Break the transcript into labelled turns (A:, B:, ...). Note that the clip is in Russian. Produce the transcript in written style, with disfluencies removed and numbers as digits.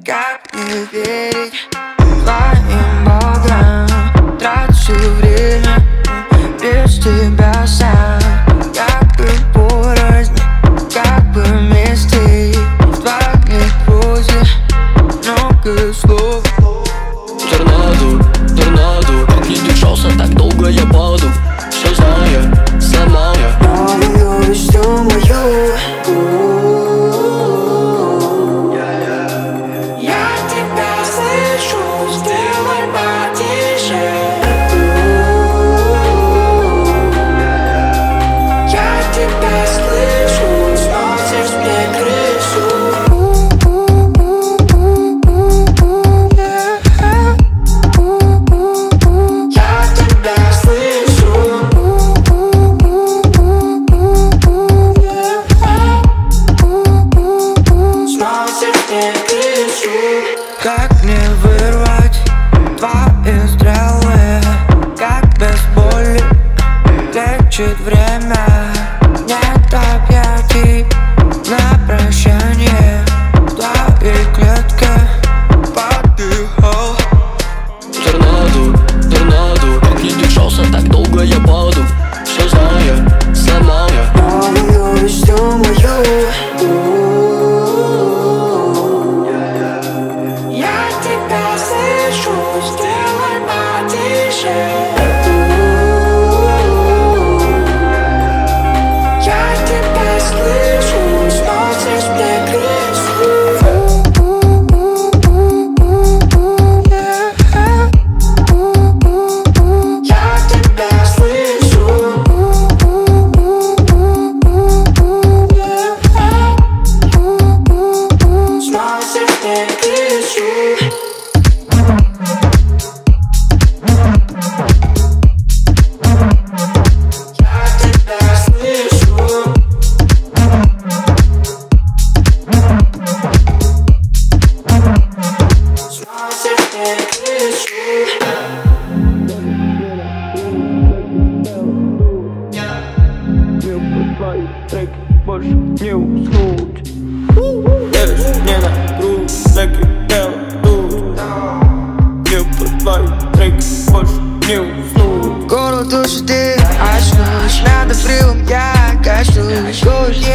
A: Как не верить твоим богам? Трачу время без тебя сам. Как бы порознь, как бы вместе. В твоей прозе много слов.
B: Торнадо, торнадо, как не держался так долго, я паду. Все зная, сама я
A: новую всю мою. Я тебя слышу, сделай потише. Я тебя слышу, сносишь мне крышу. Я тебя слышу. Сносишь мне крышу. Как мне вырвать твои стрелы? Как без боли лечит время? Нет объятий на прощание. В твоей клетке подыхал.
B: торнадо, торнадо, как не держался так долго, я паду. Все зная, сама я
A: Новую всю мою. Я тебя слышу, сделай потише. Я тебя слышу, сносишь мне крышу. Я тебя слышу. Сносишь мне крышу. Я тебя слышу. Сносишь мне крышу.
C: Треки больше не уснуть. Лежишь не на круг, треки делают. Не под твои треки больше не уснуть.
A: Город душит, ты очнусь. Над обрывом я качнусь. Город